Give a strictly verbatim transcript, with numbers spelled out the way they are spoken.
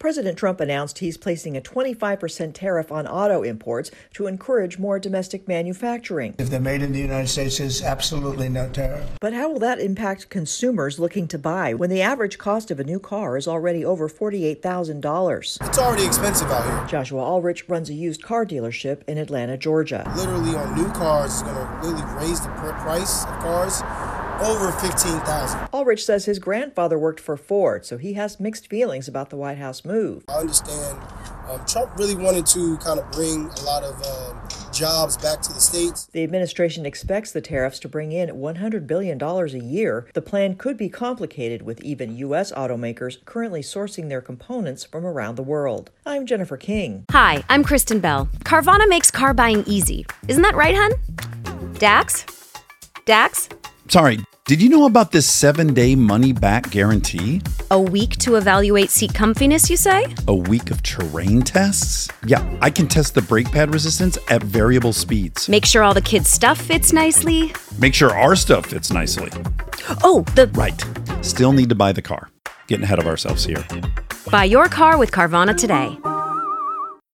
President Trump announced he's placing a twenty-five percent tariff on auto imports to encourage more domestic manufacturing. If they're made in the United States, there's absolutely no tariff. But how will that impact consumers looking to buy when the average cost of a new car is already over forty-eight thousand dollars? It's already expensive out here. Joshua Ulrich runs a used car dealership in Atlanta, Georgia. Literally on new cars, it's going to literally raise the price of cars over fifteen thousand dollars. Ulrich says his grandfather worked for Ford, so he has mixed feelings about the White House move. I understand um, Trump really wanted to kind of bring a lot of um, jobs back to the states. The administration expects the tariffs to bring in one hundred billion dollars a year. The plan could be complicated, with even U S automakers currently sourcing their components from around the world. I'm Jennifer King. Hi, I'm Kristen Bell. Carvana makes car buying easy. Isn't that right, hun? Dax? Dax? Sorry, did you know about this seven-day money-back guarantee? A week to evaluate seat comfiness, you say? A week of terrain tests? Yeah, I can test the brake pad resistance at variable speeds. Make sure all the kids' stuff fits nicely. Make sure our stuff fits nicely. Oh, the... Right. Still need to buy the car. Getting ahead of ourselves here. Buy your car with Carvana today.